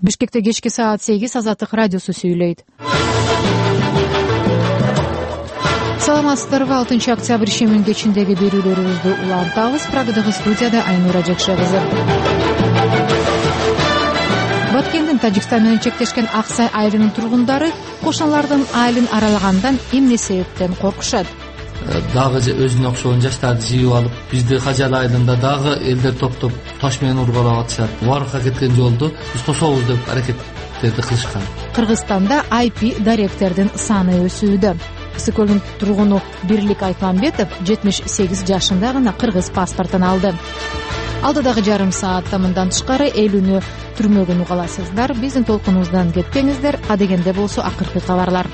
Бишкекте кечки саат 8 Азаттык радиосу сүйлөйт. Саламатсыздарбы? 6 октябрь ишемин кечиндеги берүүлөрүбүздү улантабыз. Прагадагы студияда Айнура Жакшабызы. Баткендин Тажикстан менен чектешкен Аксай айылынын тургундары кошуналардын айылын аралагандан эмне себептен коркушат? Дагы өзүнө окшогон жаштарды жыйып алып, бизди Кажал айылында дагы элдер топтоп таш менен ургалап атышат. Буарыкка кеткен жолду биз тособуз деп аракеттерди кылышкан. Кыргызстанда IP даректердин саны өсүүдө. Ысыкөлдүн тургуну Бирлик Айтмамбетов 78 жашында гана кыргыз паспортун алды. Алдыдагы жарым саатта мындан тышкары эл үнү түрмөгүн угаласыздар. Биздин толкунубуздан кетпеңиздер. Адегенде болсо акыркы кабарлар.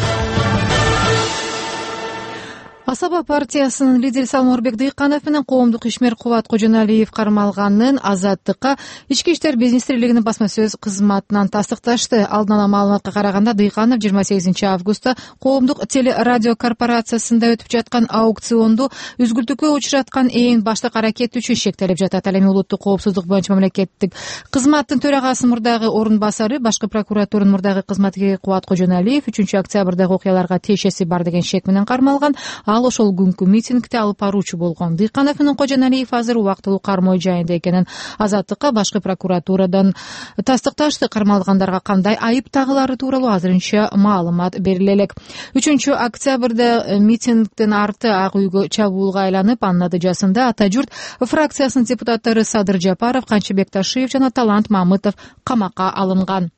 Асаба партиясынын лидери Салморбек Дыйканов менен коомдук ишмер Кубат Кожоналиев кармалганын Азаттыкка Ички иштер министрлигинин басма сөз кызматынан тастыкташты. Алдын ала маалыматка караганда Дыйканов 28 августта коомдук телерадио корпорациясында өтүп жаткан аукционду үзгүлтүккө учураткан ээн баштык аракет үчүн шектелип жатат. Ал эми улуттук коопсуздук боюнча мамлекеттик кызматтын төрагасы мурдагы орун басары, башкы прокуратуранын мурдагы кызматкери Кубат Кожоналиев 3 октябрдагы окуяларга тиешеси бар деген шек менен кармалган. Ал ошол күнкү митингде алып баруучу болгон. Дыйканов менен Кожоналиев азыр убактылуу кармоо жайында экенин Азаттыкка башкы прокуратурадан тастыкташты. Кармалгандарга кандай айып тагылары тууралуу азырынча маалымат бериле элек. 3 октябрда митингдин арты Ак үйгө чабуулга айланып, анын натыйжасында Ата журт фракциясынын депутаттары Садыр Жапаров, Канчыбек Ташиев жана Талант Мамытов камакка алынган.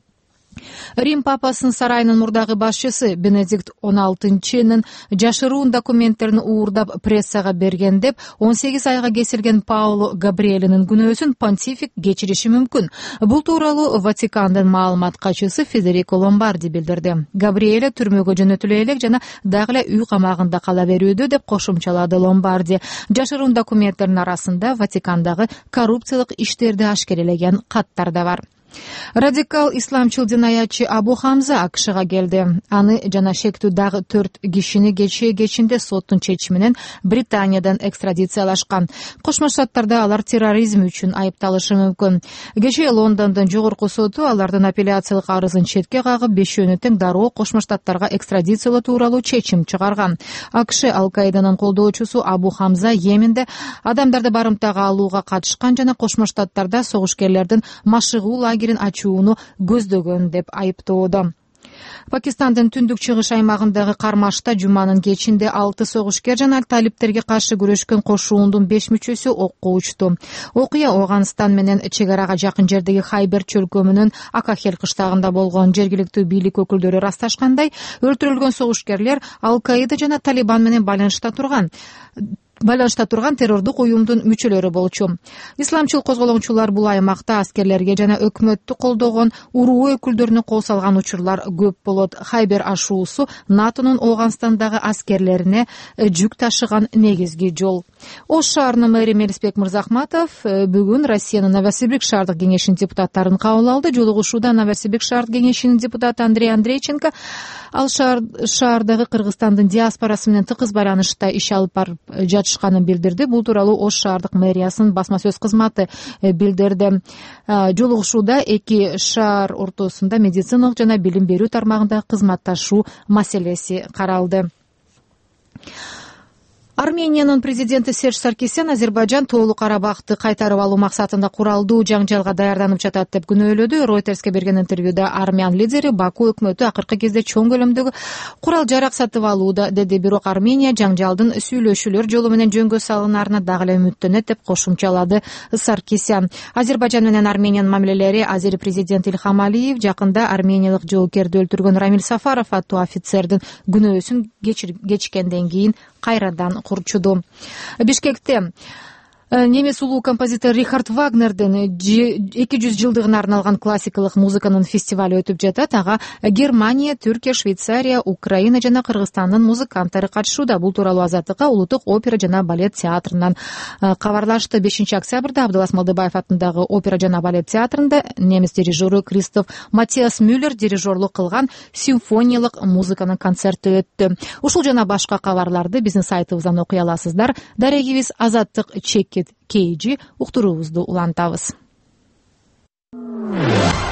Рим папасынын сарайынын мурдагы башчысы Бенедикт 16-нын жашыруун документтерин уурдап прессага берген деп 18 айга кесилген Пауло Габриэлинин күнөөсүн понтифик кечириши мүмкүн. Бул тууралуу Ватикандын маалымат катчысы Федерико Ломбарди билдирди. Габриэле түрмөгө жөнөтүлө элек жана дагы эле үй камагында кала берүүдө деп кошумчалады Ломбарди. Жашыруун документтердин арасында Ватикандагы коррупциялык иштерди ашкерелеген каттар да бар. Радикал исламчыл динаятчы Абу Хамза АКШга келди. Аны жана шектүү дагы 4 кишини кечинде соттун чечими менен Британиядан экстрадициялашкан. Кошмо Штаттарда алар терроризм үчүн айыпталышы мүмкүн. Кечээ Лондондун жогорку соту алардын апелляциялык арызын четке кагып, 5-өөнү тең дароо Кошмо Штаттарга экстрадициялоо тууралуу чечим чыгарган. АКШ Ал-Каиданын колдоочусу Абу Хамза Йеменде адамдарды барымтага алууга катышкан жана Кошмо Штаттарда согушкерлердин машыгуу лагерин ачууну көздөгөн деп айыптоодо. Пакистандын түндүк чыгыш аймагындагы Кармашта жуманын кечинде 6 согушкер жана талиптерге каршы күрөшкөн кошуундун 5 мүчөсү окко учту. Окуя Афганистан менен чек арага жакын жердеги Хайбер чөлкөмүнүн Акахел кыштагында болгон. Жергиликтүү бийлик өкүлдөрү ырасташкандай, өлтүрүлгөн согушкерлер Ал-Каида жана Талибан менен байланышта турган террордук уюмдун мүчөлөрү болчу. Исламчыл козголоңчулар бул аймакта аскерлерге жана өкмөттү колдогон уруу өкүлдөрүнө кол салган учурлар көп болот. Хайбер ашуусу НАТОнун Афганистандагы аскерлерине жүк ташыган негизги жол. Ош шаарынын мэри Мелисбек Мырзахматов бүгүн Россиянын Новосибирск шаардык кеңешинин депутаттарын кабыл алды. Жолугушууда Новосибирск шаардык кеңешинин депутаты Андрей Андрейченко ал шаардагы Кыргызстандын диаспорасы менен тыкыз байланышта иш алып барып жатышканын билдирди. Бул тууралуу Ош шаардык мэриясынын басма сөз кызматы билдирди. Жолугушууда эки шаар ортосунда медициналык жана билим берүү тармагында кызматташуу маселеси каралды. Армениянын президенти Серж Саркисян Азербайжан Тоолуу Карабахты кайтарып алуу максатында куралдуу жаңжалга даярданып жатат деп күнөөлөдү. Ройтерске берген интервьюда армян лидери Баку өкмөтү акыркы кезде чоң көлөмдөгү курал жарак сатып алууда деди. Бирок Армения жаңжалдын сүйлөшүүлөр жолу менен жөнгө салынарына дагы эле үмүттөнөт деп кошумчалады Саркисян. Азербайжан менен Армениянын мамилелери азери президенти Ильхам Алиев жакында армениялык жоокерди өлтүргөн Рамиль Сафаров аттуу офицердин күнөөсүн кечкенден кийин кайрадан курчуду. Бишкекте немис улуу композитор Рихард Вагнердин 200 жылдыгына арналган классикалык музыканын фестивали өтүп жатат. Ага Германия, Түркия, Швейцария, Украина жана Кыргызстандын музыканттары катышууда. Бул тууралуу Азаттыкка Улуттук опера жана балет театрынан кабарлашты. 5 октябрда Абдылас Малдыбаев атындагы опера жана балет театрында немис дирижеру Кристоф Матиас Мюллер дирижерлук кылган симфониялык музыканын концерти өттү. Ушул жана башка кабарларды биздин сайтыбыздан окуй аласыздар. Дарегибиз Азаттык чекит KG уктуруубузду улантабыз.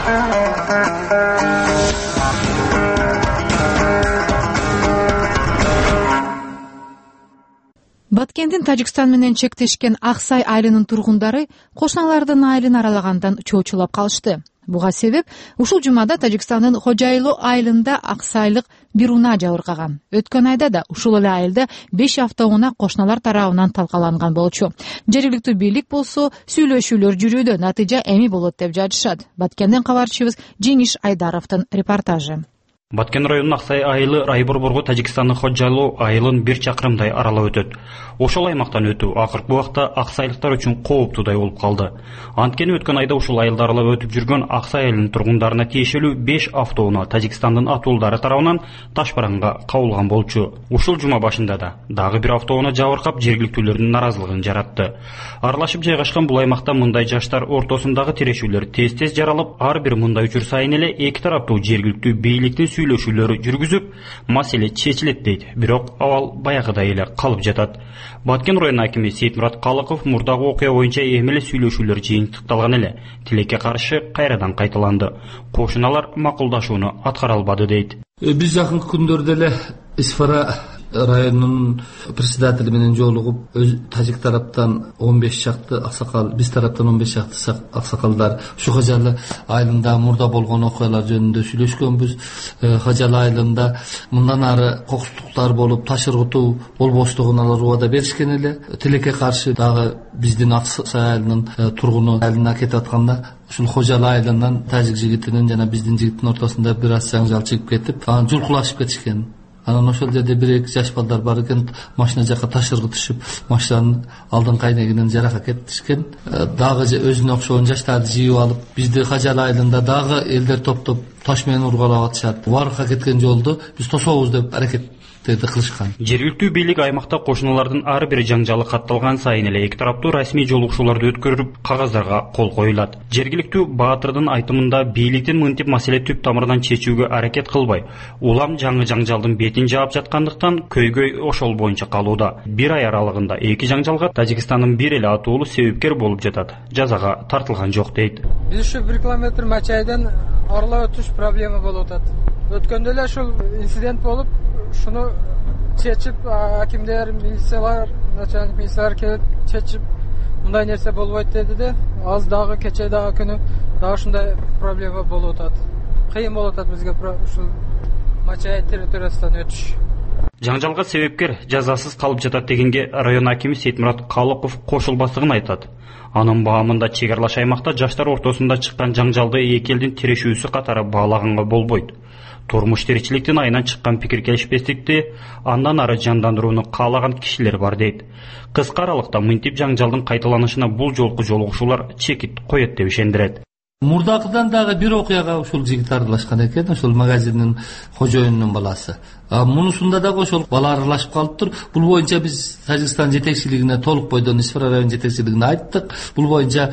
Баткендин Тажикстан менен чектешкен Аксай айылынын тургундары кошуналардын айылын аралагандан чоочулап калышты. Буга себеп ушул жумада Тажикстандын Хожайлоо айылында аксайлык бир унаа жабыркаган. Өткөн айда да ушул эле айылда 5 автоунаа кошуналар тарабынан талкаланган болчу. Жергиликтүү бийлик болсо сүйлөшүүлөр жүрүүдө, натыйжа эми болот деп жатышат. Баткенден кабарчыбыз Жеңиш Айдаровдун репортажы. Баткен районунун Аксай айылы Райборборго Тажикстандын Ходжайлоо айылын 1 чакырымдай аралап өтөт. Ошол аймактан өтүү акыркы убакта аксайлыктар үчүн кооптуудай болуп калды. Анткени өткөн айда ушул айылды аралап өтүп жүргөн Аксай айылынын тургундарына тиешелүү 5 автоунаа Тажикстандын атуулдары тарабынан таш бараңга кабылган болчу. Ушул жума башында да дагы бир автоунаа жабыркап жергиликтүүлөрдүн наразылыгын жаратты. Аралашып жайгашкан бул аймакта мындай жаштар ортосундагы тирешүүлөр тез жаралып, ар бир мындай учур сайын эле эки тараптуу жергиликтүү бийликтин сүйлөшүүлөрү жүргүзүп, маселе чечилет дейт. Бирок абал баягыдай эле калып жатат. Баткен район акими Сейтмурат Калыков мурдагы окуя боюнча эми эле сүйлөшүүлөр жыйынтыкталган эле, тилекке каршы кайрадан кайталанды. Кошуналар макулдашууну аткара албады дейт. Биз жакынкы күндөрдө эле Исфара районунун председатели менен жолугуп, тажик тараптан 15 чакты аксакал, биз тараптан 15 чакты аксакалдар ушу Хожайлоо айылында мурда болгон окуялар жөнүндө сүйлөшкөнбүз. Хожайлоо айылында мындан ары кокустуктар болуп, таш ыргытуу болбоштугун алар убада беришкен эле. Тилекке каршы дагы биздин Аксай айылынын тургуну айылына кетип атканда ушул Хожайлоо айылынан тажик жигитинин жана биздин жигиттин ортосунда бир аз жаңжал чыгып кетип, анан жулкулашып кетишкен. Анан ошол жерде бир-эки жаш балдар бар экен, машина жакка таш ыргытышып, машинанын алдыңкы айнегинен жаракаттешкен. Дагы өзүнө окшогон жаштарды жыйып алып, бизди Хожайлоо айылында дагы элдер топтоп таш менен ургалап атышат. Убарыкка кеткен жолду биз тособуз деп аракеттерди кылышкан. Жергиликтүү бийлик аймакта кошуналардын ар бир жаңжалы катталган сайын эле эки тараптуу расмий жолугушууларды өткөрүп, кагаздарга кол коюлат. Жергиликтүү Баатырдын айтымында бийликтин мынтип маселе түп тамырынан чечүүгө аракет кылбай, улам жаңы жаңжалдын бетин жаап жаткандыктан көйгөй ошол боюнча калууда. Бир ай аралыгында эки жаңжалга Тажикстандын бир эле атуулу себепкер болуп жатат. Жазага тартылган жок дейт. Биз ушу 1 километр Мачайдан аралап өтүш проблема болуп атат. Өткөндө эле ушул инцидент болуп, шуну чечип, акимдер, милициялар, начальник милициялар келип чечип, мындай нерсе болбойт деди да, аз дагы кече дагы күнү дагы ушундай проблема болуп атат. Кыйын болуп атат бизге ушул Мачай территориясынан өтүш. Жаңжалга себепкер жазасыз калып жатат дегенге район акими Сейтмурат Калыков кошулбастыгын айтат. Анын баамында чек аралаш аймакта жаштар ортосунда чыккан жаңжалды эки элдин тирешүүсү катары баалаганга болбойт. Турмуш тиричиликтин айынан чыккан пикир келишпестикти андан ары жандандырууну каалаган кишилер бар дейт. Кыска аралыкта мынтип жаңжалдын кайталанышына бул жолку жолугушуулар чекит коет деп ишендирет. Мурдакыдан дагы бир окуяга ушул жигит аралашкан экен, ушул магазиндин кожоюнунун баласы. Мунусунда дагы ошол бала аралашып калыптыр. Бул боюнча биз Тажикстан жетекчилигине толук бойдон Исфара район жетекчилигине айттык. Бул боюнча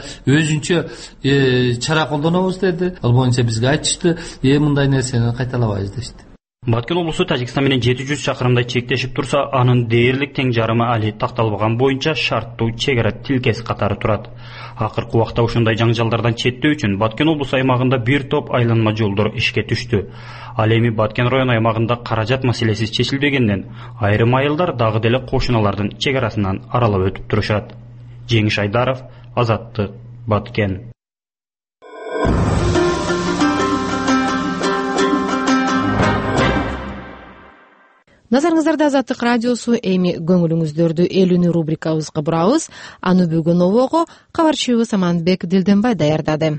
өзүнчө чара колдонобуз деди. Ал боюнча бизге айтышты, мындай нерсени кайталабайбыз дешти. Баткен облусу Тажикстан менен 700 чакырымдай чектешип турса, анын дээрлик тең жарымы али такталбаган боюнча шарттуу чек ара тилкеси катары турат. Акыркы убакта ушундай жаңжалдардан четтөө үчүн Баткен облусу аймагында бир топ айланма жолдор ишке түштү. Ал эми Баткен район аймагында каражат маселеси чечилбегенден айрым айылдар дагы деле кошуналардын чек арасынан аралап өтүп турушат. Жеңиш Айдаров, Азаттык, Баткен. Назарыңыздарда Азаттык радиосу, эми көңүлүңүздөрдү элүүнү рубрикабызга бурабыз. Аны бүгүн обого кабарчыбыз Аманбек Дилденбай даярдады.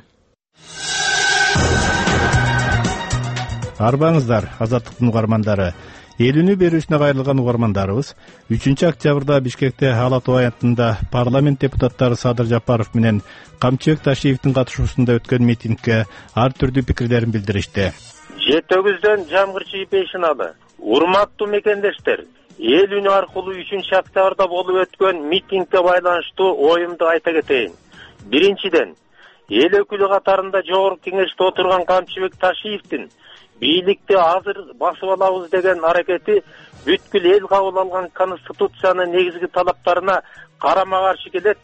Арбаңыздар, Азаттыктын угармандары. Элүүнү берүүсүнө кайрылган угармандарыбыз 3 октябрда Бишкекте Ала Тоо аянтында парламент депутаттары Садыр Жапаров менен Камчыбек Ташиевдин катышуусунда өткөн митингге ар түрдүү пикирлерин билдиришти. Жетөгүздөн жамгырчы пейшиналы. Урматтуу мекендештер, элүүнү аркылуу 3 октябрда болуп өткөн митингге байланыштуу оюмду айта кетейин. Биринчиден, эл өкүлү катарында жогорку кеңеште отурган Камчыбек Ташиевдин бийликти азыр басып алабыз деген аракети бүткүл эл кабыл алган конституциянын негизги талаптарына карама каршы келет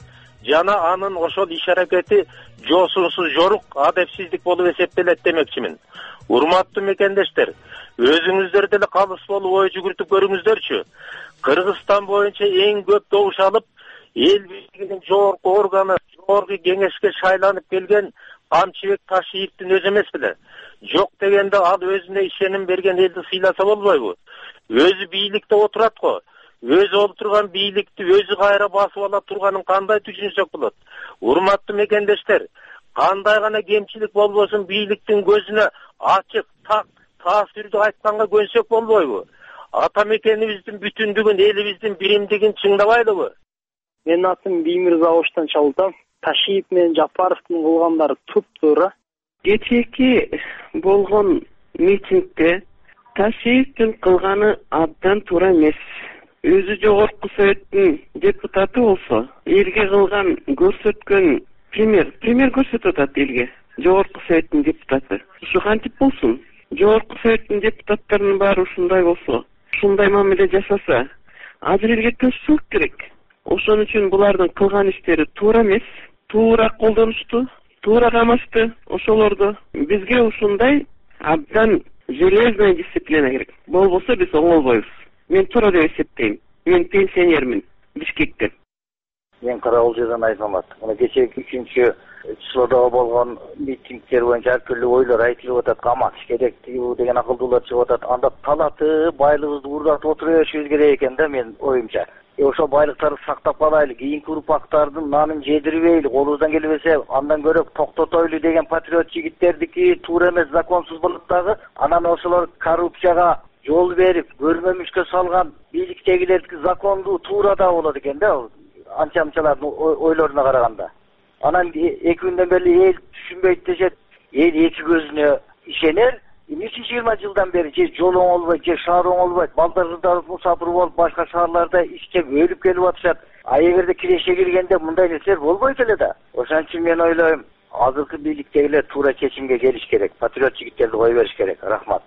жана анын ошол иш аракети жоосунсуз жорук адепсиздик болуп эсептелет демекчимин. Урматтуу мекендештер, өзүңүздөр деле калыс болуп ой жүгүртүп көрүңүздөрчү. Кыргызстан боюнча эң көп добуш алып, эл бийлигинин жогорку органы, жогорку кеңешке шайланып келген Камчыбек Ташиевдин өзү эмес беле? Жок дегенде ал өзүнө ишеним берген элди сыйласа болбойбу? Өзү бийликте отурат го. Өзү отурган бийликти өзү кайра басып ала турганын кандай түшүнсөк болот? Урматтуу мекендештер, кандай гана кемчилик болбосун бийликтин көзүнө ачык, так, таасирдүү айтканга көнсөк болбойбу? Ата мекенибиздин бүтүндүгүн, элибиздин биримдигин чыңдабайлыбы? Менин атым Биймирза Оштан чалдым. Ташиев менен Жапаровдун кылгандары туп-туура. Кечээки болгон митингде Ташиевдин кылганы абдан туура эмес. Өзү жогорку советтин депутаты болсо, элге кылган көрсөткөн пример көрсөтүп атат элге. Жогорку советтин депутаты. Ушу кантип болсун? Жогорку советтин депутаттарынын баары ушундай болсо, ушундай мамиле жасаса, азыр элге төшсөк керек. Ошон үчүн булардын кылган иштери туура эмес, туура колдонушту, туура камашты ошолорду. Бизге ушундай абдан железная дисциплина керек. Болбосо биз оңолбойбуз. Мен туура деп эсептейм. Мен пенсионермин Бишкекте. Мен Караолжодан Айзамат. Мына кечээки 3 числодо болгон митингдер боюнча ар түрлүү ойлор айтылып атат. Каматыш керек деген акылдуулар чыгып атат. Анда талатып, байлыгыбызды уурдатып отура беришибиз керек экен да мен оюмча. Ошол байлыктарды сактап калайлы, кийинки урпактардын нанын жедирбейли, колубуздан келбесе андан көрө токтотойлу деген патриот жигиттердики туура эмес, законсуз болот дагы. Анан ошолор коррупцияга жол берип, көрмөмүшкө салган бийликтегилердики закондуу туура да болот экен да, анча-мынчалардын ойлоруна караганда. Анан 2 күндөн бери эл түшүнбөйт дешет, эл эки көзүнө ишенер. 20 жылдан бери же жол оңолбойт, же шаар оңолбойт, балдар кыздар мусафир болуп башка шаарларда иштеп өлүп келип атышат. А эгерде киреше келгенде мындай нерселер болбойт эле да. Ошон үчүн мен ойлойм, азыркы бийликтегилер туура чечимге келиш керек, патриот жигиттерди кое бериш керек. Рахмат.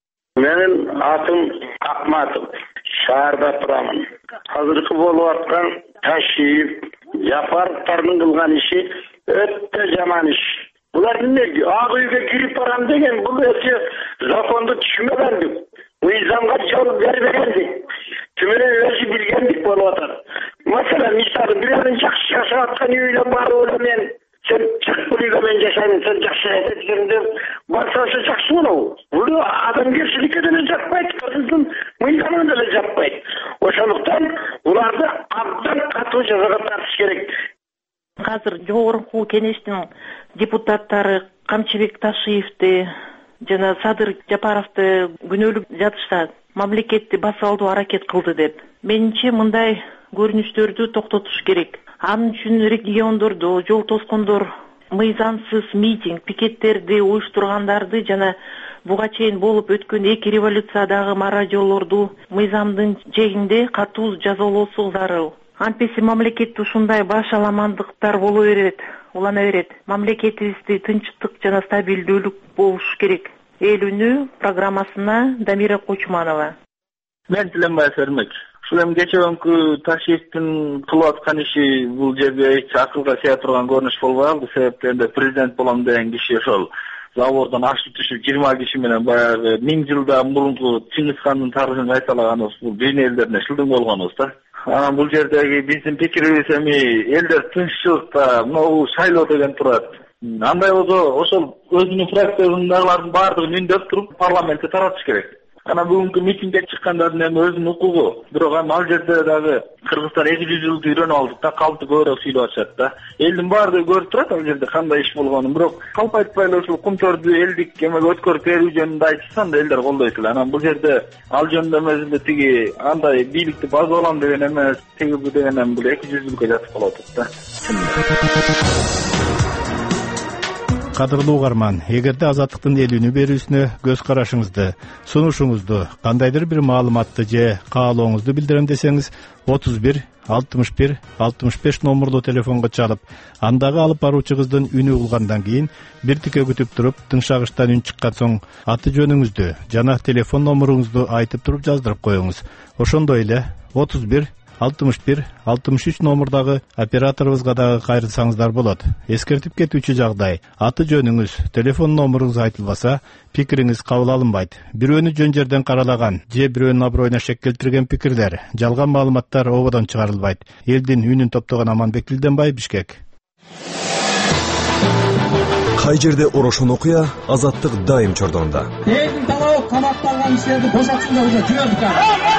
Менин атым Акматов, шаарда турамын. Азыркы болуп аткан Ташиев, Жапаровдун кылган иши өтө жаман иш. Булар эмне ак үйгө кирип барам деген, бул өтө законду түшүнбөгөндүк. Мыйзамга жол бербегендик. Түмөнөн өзү билгендик болуп атат. Маселен, мисалы, бирөөнүн жакшы жашап аткан үйүнө барып эле мен сен чык бул үйгө мен жашайм, сен жакшы жашайт дегенде барса ошо жакшы болобу? Бул адамгерчиликке деле жакпайт, кыргыздын мыйзамына деле жакпайт. Ошондуктан буларды абдан катуу жазага тартыш керек. Азыр жогорку кеңештин депутаттары Камчыбек Ташиевди жана Садыр Жапаровду күнөөлүк жатышат, мамлекетти басып алуу аракет кылды деп. Менимче мындай көрүнүштөрдү токтотуш керек. Анын үчүн региондордо жол тоскондор, мыйзамсыз митинг, пикеттерди уюштургандарды жана буга чейин болуп өткөн 2 революциядагы маражолорду мыйзамдын жээгинде катуу жазалоосу зарыл. Антпеси мамлекетте ушундай башаламандыктар боло берет, улана берет. Мамлекетибизде тынчтык жана стабилдүүлүк болуш керек. Эл үнү программасына Дамира Кочманова. Мен Тиленбаев Эрмек. Ушул эми кечээкү Ташиевдин кылып аткан иши бул жерде эч акылга сыя турган көрүнүш болбой калды. Себептен президент болом деген киши ошол заводдон ашып түшүп 20 киши менен баягы 1000 жылдан мурунку Чыңгызхандын тарыхын кайталаганыбыз бул дүйнө элдерине шылдың болгонубуз да. Анан бул жердеги биздин пикирибиз эми элдер тынччылыкта могу шайлоо деген турат. Андай болсо ошол өзүнүн фракциядагылардын баардыгын үндөп туруп парламентте таратыш керек. Анан бүгүнкү митингге чыккандардын эми өзүнүн укугу. Бирок ал жерде дагы Кыргызстан 200 жылды үйрөнүп алдык да, калпты көбүрөөк сүйлөп атышат да. Элдин баардыгы көрүп турат ал жерде кандай иш болгонун. Бирок калп айтпай эле ушул кумчорду элдик эмеге өткөрүп берүү жөнүндө айтышсан да элдер колдойт эле. Анан бул жерде ал жөнүндө эмес эле тиги андай бийликти базып алам деген эмес, тиги бу деген бул 200 жылга жатып калып атат да. Кадырлуу угарман, эгерде Азаттыктын эл үнү берүүсүнө көз карашыңызды, сунушуңузду, кандайдыр бир маалыматты же каалооңузду билдирем десеңиз, 31 61 65 номурлуу телефонго чалып, андагы алып баруучуңуздун үнү угулгандан кийин бир тике күтүп туруп, тыңшагычтан үн чыккан соң аты жөнүңүздү жана телефон номуруңузду айтып туруп жаздырып коюңуз. Ошондой эле 31 61-63 номурдагы операторубузга дагы кайрылсаңыздар болот. Эскертип кетүүчү жагдай: аты жөнүңүз, телефон номуруңуз айтылбаса, пикириңиз кабыл алынбайт. Бирөөнү жөн жерден каралаган же бирөөнүн аброюна шек келтирген пикирлер, жалган маалыматтар ободон чыгарылбайт. Элдин үнүн топтогон Аманбек Билденбай, Бишкек. Кай жерде орошон окуя, Азаттык дайым чордонда. Элдин талабы камакталган кишилерди бошотсундар уже жүрөбүз.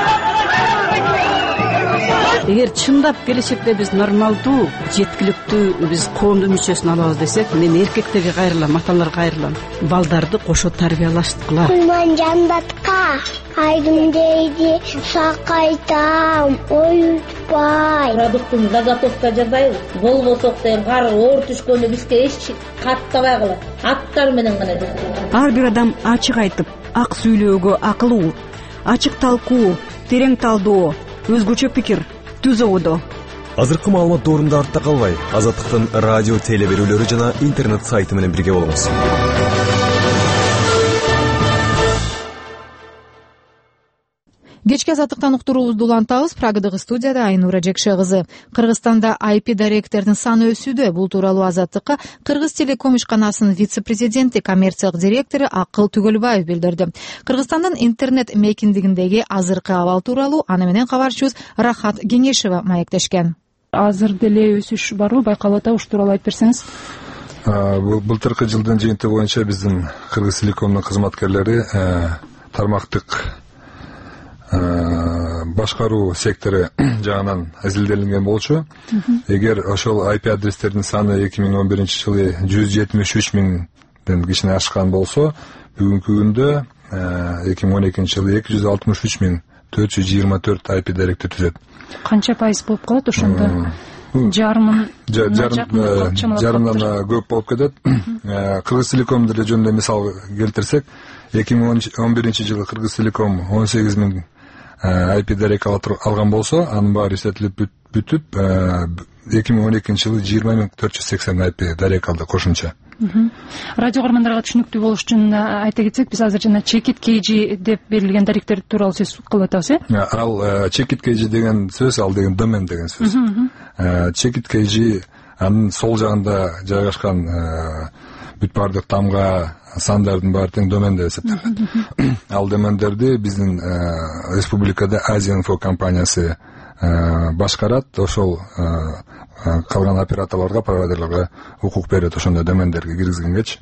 Эгер чындап келечекте биз нормалдуу, жеткиликтүү биз коомдун мүчөсүн алабыз десек, мен эркектерге кайрылам, аталарга кайрылам. Балдарды кошо тарбиялаштыкыла. Кулман жандатка айдым дейди, сакайтам, оютпай. Продуктун заготовка жасайбыз. Болбосок деген кар оор түшкөндө бизге эч каттабай калат. Аттар менен гана жасайбыз. Ар бир адам ачык айтып, ак сүйлөөгө акылуу, ачык талкуу, терең талдоо, өзгөчө пикир, түз ободо. Азыркы маалымат доорунда артта калбай, Азаттыктын радио теле берүүлөрү жана интернет сайты менен бирге болуңуз. Кечки Азаттыктан уктуруубузду улантабыз. Прагадагы студияда Айнура Жекше кызы. Кыргызстанда IP даректердин саны өсүүдө. Бул тууралуу Азаттыкка Кыргыз телеком ишканасынын вице-президенти, коммерциялык директору Акыл Түгөлбаев билдирди. Кыргызстандын интернет мейкиндигиндеги азыркы абал тууралуу аны менен кабарчыбыз Рахат Кеңешева маектешкен. Азыр деле өсүш барбы, байкалып атат, ушу тууралуу айтып берсеңиз. Былтыркы жылдын жыйынтыгы боюнча биздин Кыргыз телекомдун кызматкерлери тармактык башкаруу сектору жагынан изилделинген болчу. Эгер ошол IP адрестердин саны 2011-жылы 173 миңден кичине ашкан болсо, бүгүнкү күндө 2012-жылы 263 миң 424 IP даректи түзөт. Канча пайыз болуп калат ошондо? Жарымдан көп болуп кетет. Кыргыз телеком деле жөнүндө мисал келтирсек, 2011-жылы Кыргыз телеком 18 миң IP дарек алган болсо, анын баары эсептелип бүтүп, 2012-жылы 20 миң 480 IP дарек алды кошумча. Радио каармандарга түшүнүктүү болуш үчүн айта кетсек, биз азыр жана Check-it KG деп берилген даректер тууралуу сөз кылып атабыз, Ал Check-it KG деген сөз, ал деген домен деген сөз. Check-it KG анын сол жагында жайгашкан бүт баардык тамга, сандардын баары тең домен деп эсептелет. Ал домендерди биздин республикада Азия-инфо компаниясы башкарат. Ошол калган операторлорго, провайдерлерге укук берет ошондой домендерге киргизгенгечи.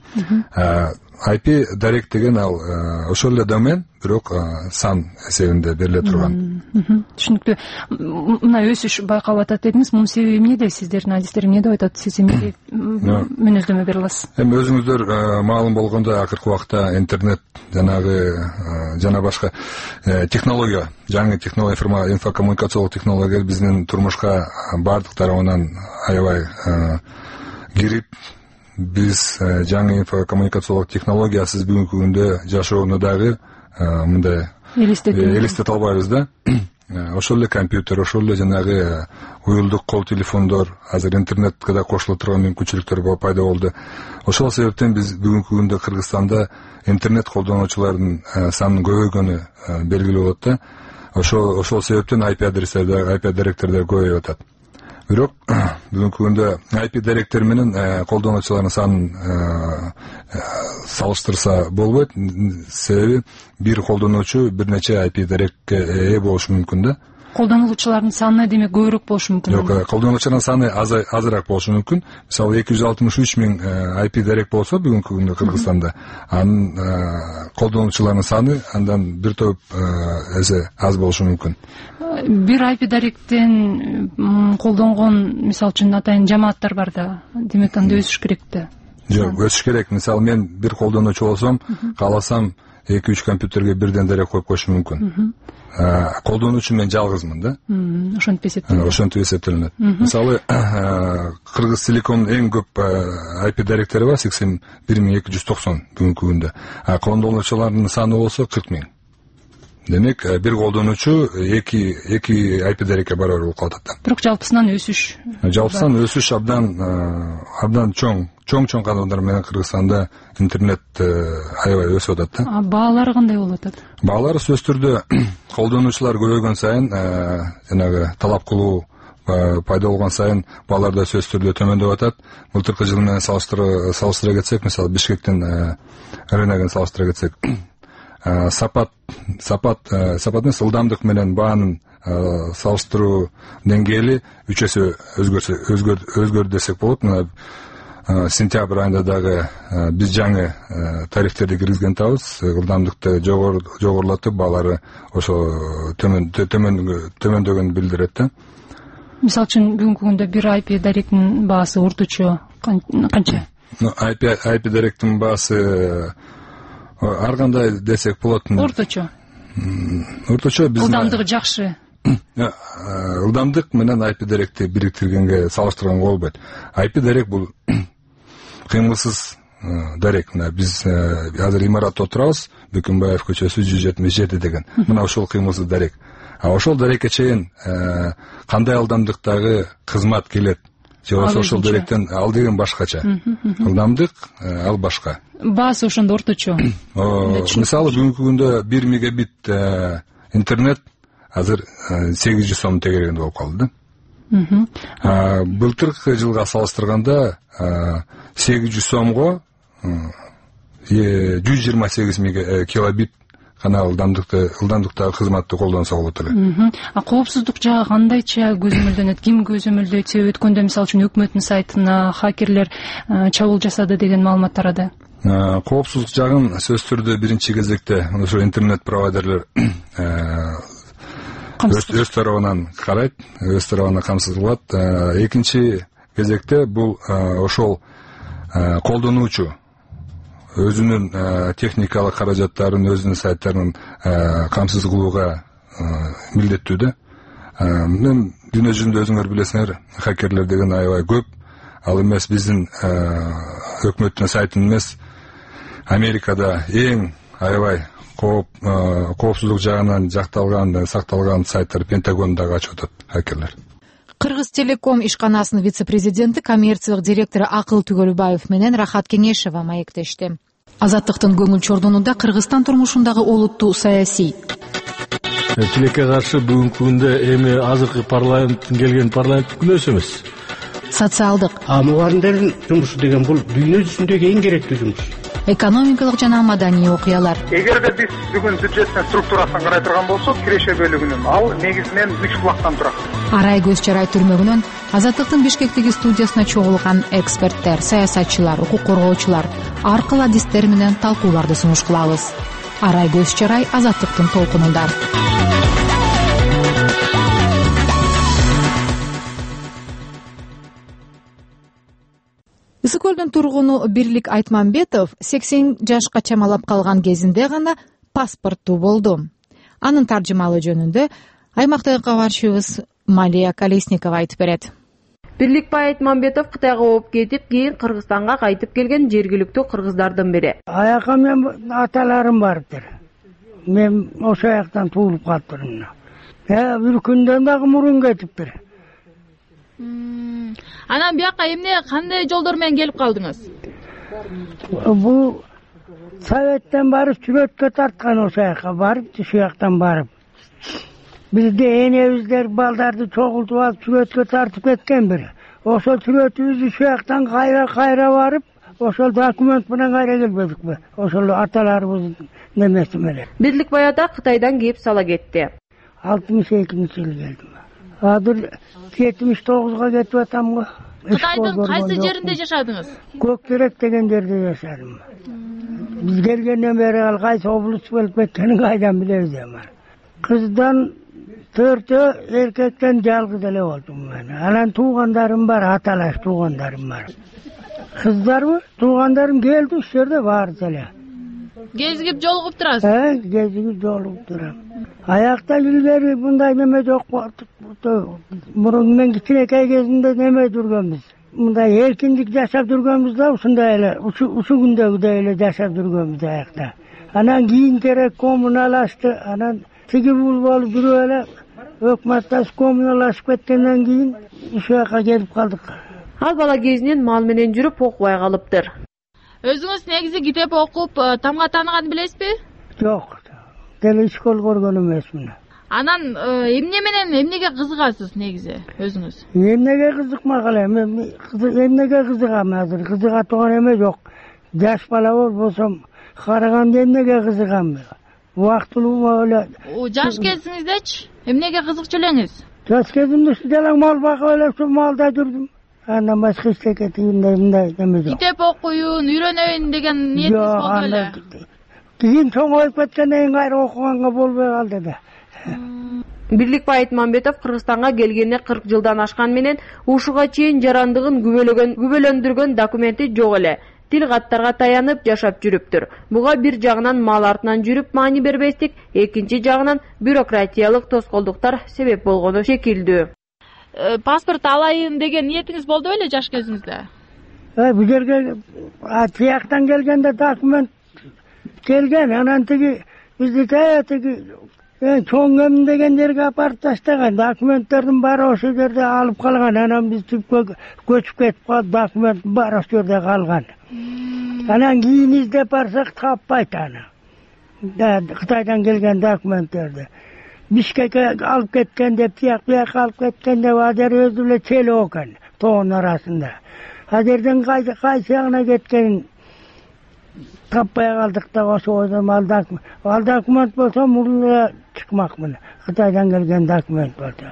IP дарек деген ал ошол эле домен, бирок сан эсебинде бериле турган. Түшүнүктүү. Мына өсүш байкалып атат дедиңиз, мунун себеби эмнеде? Сиздердин адистер эмне деп айтат? Сиз эмне мүнөздөмө бере аласыз? Эми өзүңүздөр маалым болгондой, акыркы убакта интернет жана башка технология, жаңы технология, инфокоммуникациялык технология биздин турмушка бардык тарабынан аябай кирип, биз жаңы инфокоммуникациялык технологиясыз бүгүнкү күндө жашоону дагы мындай элестете албайбыз да. Ошол эле компьютер, ошол эле жанагы уюлдук кол телефондор, азыр интернетке да кошуло турган мүмкүнчүлүктөр пайда болду. Ошол себептен биз бүгүнкү күндө Кыргызстанда интернет колдонуучулардын санынын көбөйгөнү белгилүү болот да. Ошол себептен IP даректердер көбөйүп атат. Бирок бүгүнкү күндө IP даректер менен колдонуучулардын санын салыштырса болбойт. Себеби бир колдонуучу бир нече IP дарекке ээ болушу мүмкүн да. Колдонуучулардын саны демек көбүрөөк болушу мүмкүн. Жок, колдонуучулардын саны азыраак болушу мүмкүн. Мисалы 263 миң IP дарек болсо бүгүнкү күндө Кыргызстанда, анын колдонуучулардын саны андан бир топ эсе аз болушу мүмкүн. Бир IP даректен колдонгон, мисалы үчүн атайын жамааттар бар да, демек анда өсүш керек да. Жок, өсүш керек. Мисалы мен бир колдонуучу болсом, кааласам 2-3 компьютерге бирден дарек коюп коюшум мүмкүн. Колдонуучу мен жалгызмын да. Ошентип эсептелет. Ошентип эсептелет. Мисалы Кыргыз телекомдун эң көп IP даректери бар, 81290 бүгүнкү күндө. Колдонуучулардын саны болсо 40 миң. Демек, бир колдонуучу эки IP дарекке барабар болуп калат да. Бирок жалпысынан өсүш. Жалпысынан өсүш абдан чоң чоң кадамдар менен Кыргызстанда интернет аябай өсүп атат да. Баалары кандай болуп атат? Баалары сөзсүз түрдө колдонуучулар көбөйгөн сайын жанагы талап кылуу пайда болгон сайын баалар да сөзсүз түрдө төмөндөп атат. Былтыркы жыл менен салыштыра кетсек, мисалы Бишкектин рыногун салыштыра кетсек, сапат эмес, ылдамдык менен баанын салыштыруу деңгээли 3 эсе өзгөрдү десек болот. Сентябрь айында дагы биз жаңы тарифтерди киргизген атабыз. Ылдамдыкты жогорулатып, баалары ошо төмөндөгөнүн билдирет да. Мисалы үчүн бүгүнкү күндө бир IP даректин баасы орточо канча? IP даректин баасы ар кандай десек болот. Орточо биз ылдамдыгы жакшы. Ылдамдык менен IP даректи бириктиргенге салыштырганга болбойт. IP дарек бул кыймылсыз дарек. Биз азыр имаратта отурабыз, Бөкөнбаев көчөсү 177 деген. Мына ошол кыймылсыз дарек. Ошол дарекке чейин кандай ылдамдыктагы кызмат келет же ошол даректен ал деген башкача. Ылдамдык ал башка. Баасы ошондо орточо. Мисалы бүгүнкү күндө 1 мегабит интернет азыр 800 сом тегерегинде болуп калды да. Былтыркы жылга салыштырганда 800 сомго 128 килобит гана ылдамдыктагы кызматты колдонсо болот эле. Коопсуздук жагы кандайча көзөмөлдөнөт? Ким көзөмөлдөйт? Себеби өткөндө мисалы үчүн өкмөттүн сайтына хакерлер чабуул жасады деген маалымат тарады. Коопсуздук жагын сөзсүз түрдө биринчи кезекте ошо интернет провайдерлер өз тарабынан карайт, өз тарабынан камсыз кылат. Экинчи кезекте бул ошол колдонуучу өзүнүн техникалык каражаттарын, өзүнүн сайттарын камсыз кылууга милдеттүү да. Мен дүйнө жүзүндө өзүңөр билесиңер, хакерлер деген аябай көп. Ал эмес биздин өкмөттүн сайтын эмес, Америкада эң аябай коопсуздук жагынан жакталган, сакталган сайттар Пентагондагы ачып атат хакерлер. Кыргыз Телеком ишканасынын вице-президенти, коммерциялык директору Акыл Түгөлбаев менен Рахат Кеңешева маектешти. Азаттыктын көңүл чордонунда Кыргызстан турмушундагы олуттуу саясий. Тилекке каршы бүгүнкү күндө эми азыркы парламенттин келген парламенттик күнөөсү эмес. Социалдык. Мугавиндердин жумушу деген бул дүйнө жүзүндөгү эң керектүү жумуш. Экономикалык жана маданий окуялар. Эгерде биз бүгүн бюджеттин структурасын карай турган болсок, киреше бөлүгүнүн ал негизинен 3 булактан турат. Арай көз чарай түрмөгүнөн Азаттыктын Бишкектеги студиясына чогулган эксперттер, саясатчылар, укук коргоочулар аркылуу адистер менен талкууларды сунуш кылабыз. Арай көз чарай Азаттыктын толкунунда. Ысык көлдүн тургуну Бирлик Айтмамбетов 80 жашка чамалап калган кезинде гана паспорттуу болду. Анын таржымалы жөнүндө аймактагы кабарчыбыз Малия Колесникова айтып берет. Бирликбай Айтмамбетов Кытайга ооп кетип, кийин Кыргызстанга кайтып келген жергиликтүү кыргыздардын бири. Аяка мен аталарым барыптыр. Мен ошо жактан туулуп калыптырмын. Бир күндөн дагы мурун кетиптир. Анан бияка эмне кандай жолдор менен келип калдыңыз? Бул Советтен барып чүрөткө тарткан, ошо жака барып, ушул жактан барып. Бизде энебиздер балдарды чогултуп алып чүрөткө тартып кеткен бир. Ошол чүрөтүбүз ушул жактан кайра барып, ошол документ менен кайра келбедикпи? Ошол аталарыбыздын немеси менен. Бирликбай ата Кытайдан кеп сала кетти. 62-жылы келдим. Азыр 79га кетип атам го. Кытайдын кайсы жеринде жашадыңыз? Көктерек деген жерде жашадым. Биз келгенден бери ал кайсы область болуп кеткенин кайдан билебиз эми. Кыздан 4, эркектен жалгыз эле болдум мен. Анан туугандарым бар, аталаш туугандарым бар. Кыздарбы? Туугандарым келди, ушул жерде баарысы эле. Кезигип жолугуп турасыз? Кезигип жолугуп турам. Аякта илгери мындай неме жок. Мурун мен кичинекей кезинде неме жүргөнбүз. Мындай эркиндик жашап жүргөнбүз да, ушундай эле, ушу күндөгүдөй эле жашап жүргөнбүз аякта. Анан кийин керек коммуналашты, анан тигибул болуп жүрүп эле өкмөттөш коммуналашып кеткенден кийин ушул жака келип калдык. Ал бала кезинен мал менен жүрүп окубай калыптыр. Өзүңүз негизи китеп окуп тамга тааныган билесизби? Жок, деле школ көргөн эмесмин. Анан эмнеге кызыгасыз негизи өзүңүз? Эмнеге кызыкмагыла, эмнеге кызыгам азыр? Кызыга турган эме жок. Жаш бала болсом, караганда эмнеге кызыгам? Убактылуу эле. Жаш кезиңиздечи эмнеге кызыкчу элеңиз? Жаш кезимде делең мал багып эле ошо малда жүрдүм. Андан башка мындай эме жок. Китеп окуюн, үйрөнөйүн деген ниетиңиз болду эле? Кийин чоңоюп кеткенден кийин кайра окуганга болбой калды да. Бирликбай Айтмамбетов Кыргызстанга келгенине 40 жылдан ашкан менен ушуга чейин жарандыгын күбөлөндүргөн документи жок эле. Тил каттарга таянып жашап жүрүптүр. Буга бир жагынан мал артынан жүрүп маани бербестик, экинчи жагынан бюрократиялык тоскоолдуктар себеп болгону шекилдүү. Паспорт алайын деген ниетиңиз болду эле жаш кезиңизде? Бул жерге тияктан келгенде документ келген, анан бизди чоң эм деген жерге апарып таштаган. Документтердин баары ошол жерде алып калган. Анан биз түпкө көчүп кетип калып, документ баары ошол жерде калган. Анан кийин издеп барсак таппайт аны. Кытайдан келген документтерди. Бишкекке алып кеткен деп, тияк алып кеткен деп, азыр өзү эле челе экен, тоонун арасында. Азерден кайсы жагына кеткенин таппай калдык да, ошо ал документ болсо мурун чыкмакмын. Кытайдан келген документ болсо.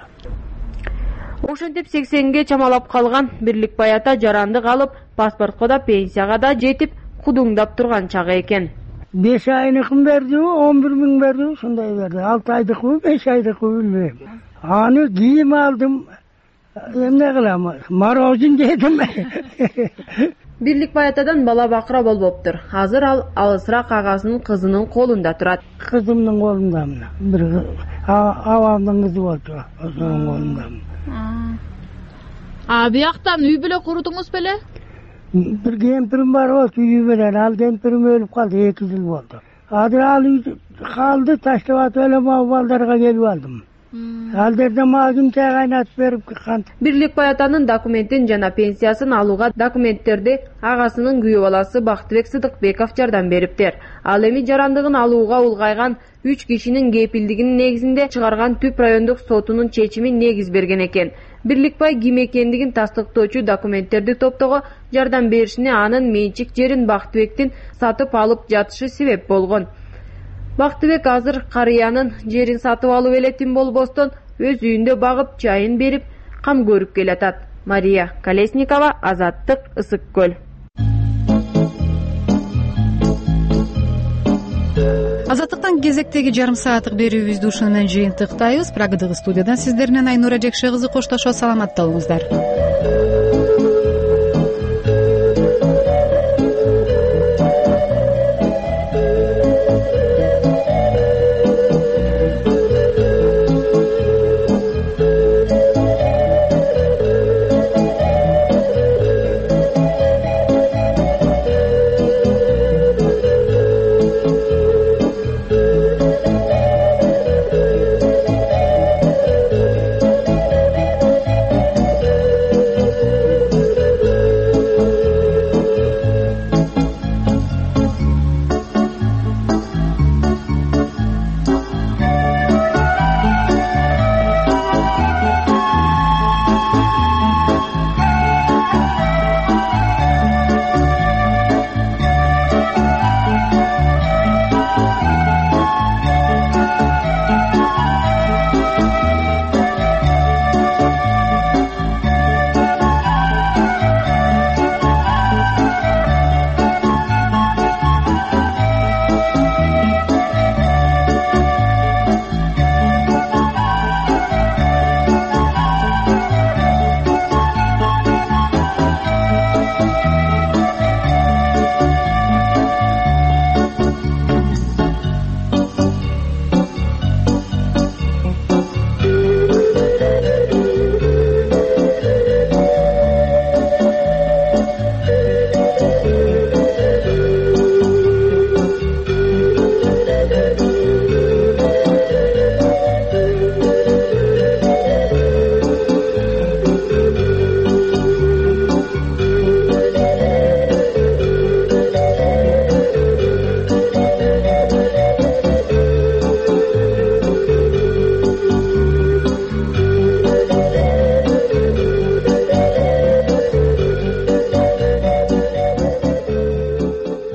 Ошентип 80ге чамалап калган Бирликбай ата жарандык алып, паспортко да пенсияга да жетип, кудуңдап турган чагы экен. 5 айныкын берди, 11 000 берди, ушундай берди. 6 айдыкы, 5 айдыкы билбейм. Аны кийим алдым. Эмне кылам? Морожен жедим. Бирликбай атадан бала бакыра болбоптур. Азыр ал алысыраак агасынын кызынын колунда турат. Кызымдын колунда мына. Бир абамдын кызы болчу, ошонун колунда. Бияктан үй бүлө курдуңуз беле? Bir kempirim var o tüyümeden, al kempirim ölüp kaldı, 2 yıl oldu. Adır al kaldı, taşlavat öyle mağballarga gelip aldım. Al derdim mağazım çay kaynat verip kıkant. Бирликбай атанын документин жана пенсиясын алууга документтерди агасынын күйөө баласы Бактыбек Сыдыкбеков жардам бериптир. Ал эми жарандыгын алууга улгайган 3 кишинин кепилдигинин негизинде чыгарган Түп райондук сотунун чечимин негиз берген экен. Бирликбай ким экендигин тастыктоочу документтерди топтого жардам беришине анын менчик жерин Бактыбектин сатып алып жатышы себеп болгон. Бактыбек азыр карыянын жерин сатып алып элетин болбостон өз үйүндө багып, чайын берип, кам көрүп келатат. Мария Колесникова, Азаттык, Ысык көл. Азаттыктан кезектеги жарым сааттык берүүбүздү ушуну менен жыйынтыктайбыз. Прагадагы студиядан сиздер менен Айнура Жекше кызы коштошот. Саламатта болуңуздар.